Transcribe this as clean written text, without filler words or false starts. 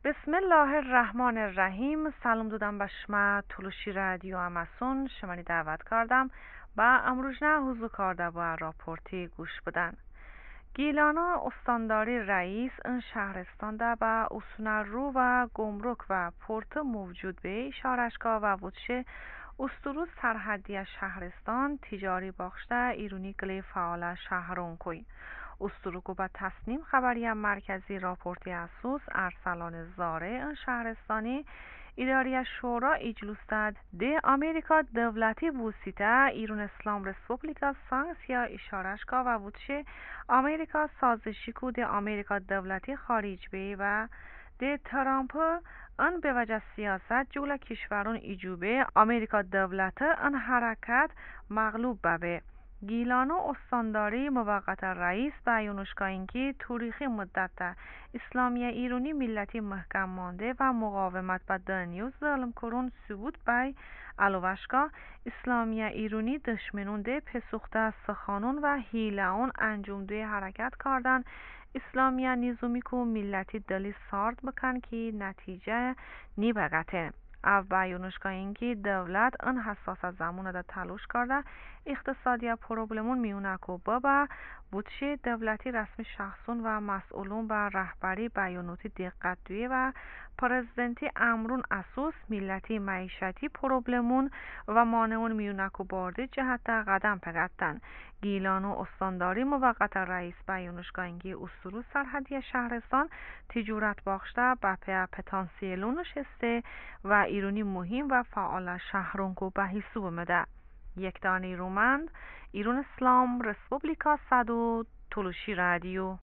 بسم الله الرحمن الرحیم. سلام دادم به شما تلوشی رادیو اماسون شمانی دعوت کردم با امروزنه حضور کرده و راپورتی گوش بدن. گیلانا استانداری رئیس این شهرستان ده به اصول رو و گمرک و پورت موجود به شارشگاه و وچه استرو سرحدی شهرستان تجاری باخشته ایرونی گلی فعال شهرون کوی استروکو به تصنیم خبری مرکزی راپورتی اسوس ارسلان زاره این شهرستانی اداری شورا اجلس داد ده امریکا دولتی بوسیته ایران اسلام رسپوبلیکا سانکسیا اشارشگاه و بودشه امریکا سازشی کو ده امریکا دولتی خارج بی و ده ترامپ ان به وجه سیاست جول کشورون ایجوبه امریکا دولت ان حرکت مغلوب ببه گیلانو استانداری موقت رئیس بیانش اینکه تاریخی مدت اسلامی ایرانی ملتی محکم مانده و مقاومت به دنیو ظلم کرون ثبوت بی علوشگاه اسلامی ایرانی دشمنون ده پسوخته سخانون و هیلهون انجام ده حرکت کردن اسلامی نظامی کو ملتی دلی سارد بکن که نتیجه نیبگته او بیانشگاه اینکه دولت ان حساس زمان ده تلاش کرده اقتصادی پروبلمون میونه کو بابا بودشه دولتی رسمی شخصون و مسئولون به رهبری بیانوتی دقت دوی و پرزیدنتی امرون اساس ملتی معیشتی پروبلمون و مانعون میونه کو بارده جهت قدم پگتن گیلانو استانداری موقت رئیس بیانشگاه اینکه استرو سرحدی شهرستان تجارت باخشته به پتانسیلون نشسته و ایرانی مهم و فعال شهرون کو به حساب مده یک دانه رومند ایران اسلام رسپوبلیکا صدو تلوشی رادیو